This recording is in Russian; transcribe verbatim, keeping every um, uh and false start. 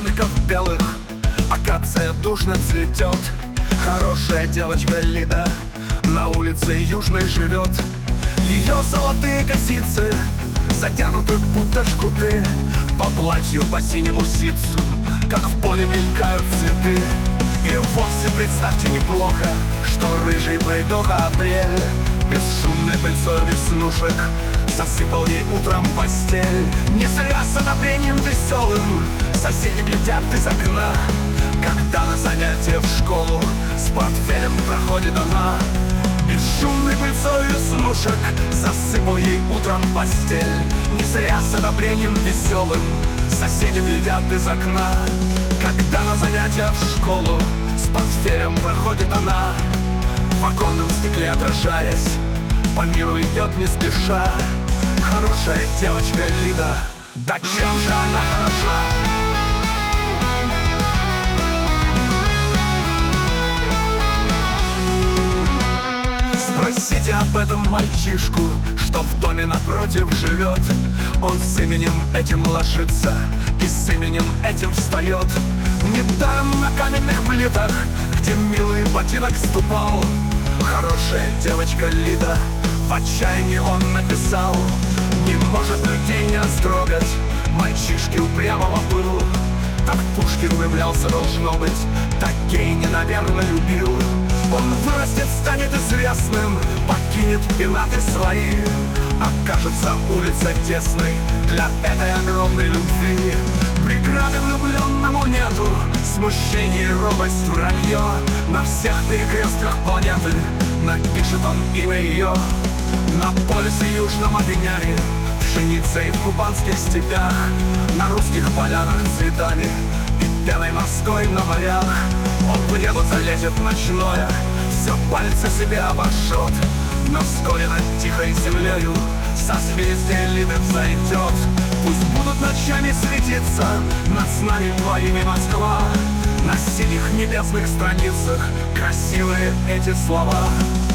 домиков белых акация душно цветет. Хорошая девочка Лида на улице Южной живет. Ее золотые косицы затянуты будто жгуты, по платью по синему ситцу, как в поле мелькают цветы. И вовсе, представьте, неплохо, что рыжий пройдоха апрель бесшумной пыльцой веснушек засыпал ей утром постель. Не зря с одобрением веселым соседи глядят из окна, когда на занятия в школу с портфелем проходит она. Бесшумной пыльцой веснушек засыпал ей утром постель. Не зря с одобрением веселым соседи глядят из окна, когда на занятия в школу с портфелем проходит она. В оконном стекле отражаясь, по миру идет не спеша. Хорошая девочка Лида, да чем же она хороша? Спросите об этом мальчишку, что в доме напротив живет. Он с именем этим ложится и с именем этим встает. Недаром на каменных плитах, где милый ботинок ступал, хорошая девочка Лида, в отчаянии он написал. Не может людей не растрогать мальчишки упрямого пылу. Так Пушкин влюблялся, должно быть, так Гейне, наверное, любил. Он вырастет, станет известным, покинет пенаты свои. Окажется улица тесной для этой огромной любви. Преграды влюбленному нету, смущение, робость, вранье. На всех перекрестках планеты напишет он имя ее. На полюсе южном обвиняли пшеницей в кубанских степях, на русских полянах цветами и пеной морской на морях. Он в небо залезет ночное, все пальцы себе обошет, но вскоре над тихой землею созвездие Лиды взойдет. Пусть будут ночами светиться над снами твоими Москва, на синих небесных страницах красивые эти слова.